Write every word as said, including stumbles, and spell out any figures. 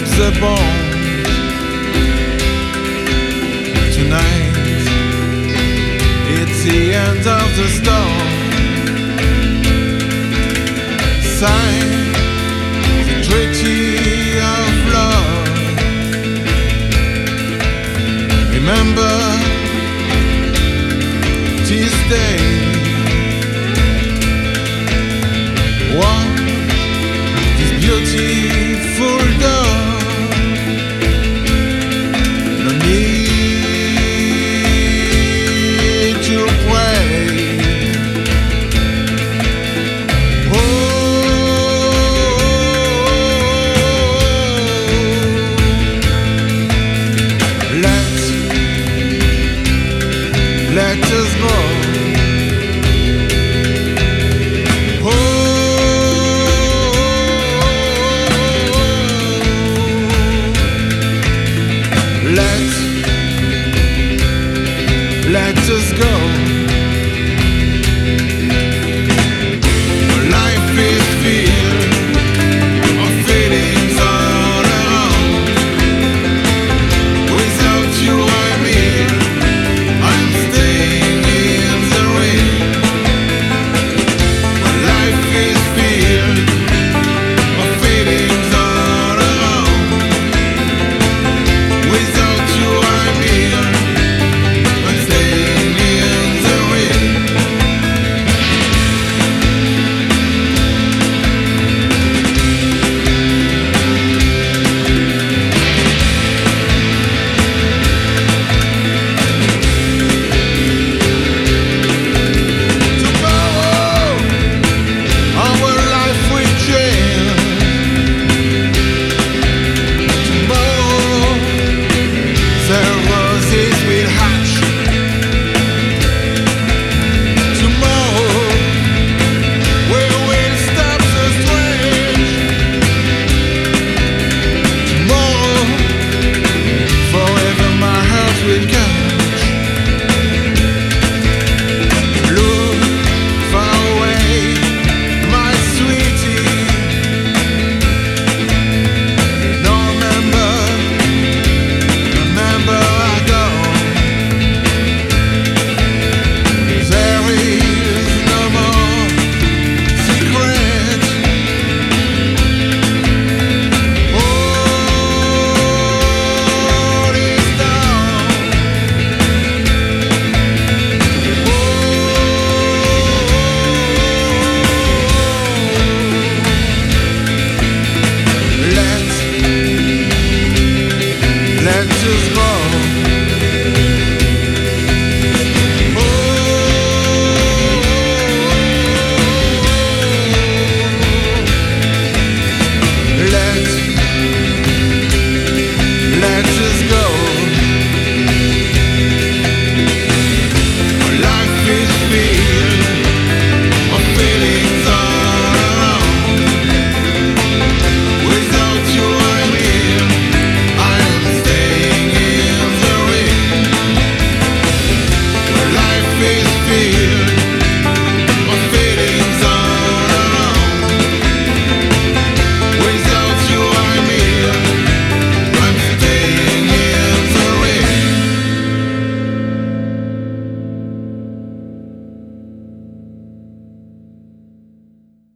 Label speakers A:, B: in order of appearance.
A: the bones tonight. It's the end of the storm. Sign the treaty of love. Remember this day. Walk this beautiful door. No need to pray. Oh, let let us go. Let us go. Life is filled of feelings all around. Without you I'm here, I'm staying in the rain. Life is filled of feelings all around. Without you I'm here. Let us go. Oh, let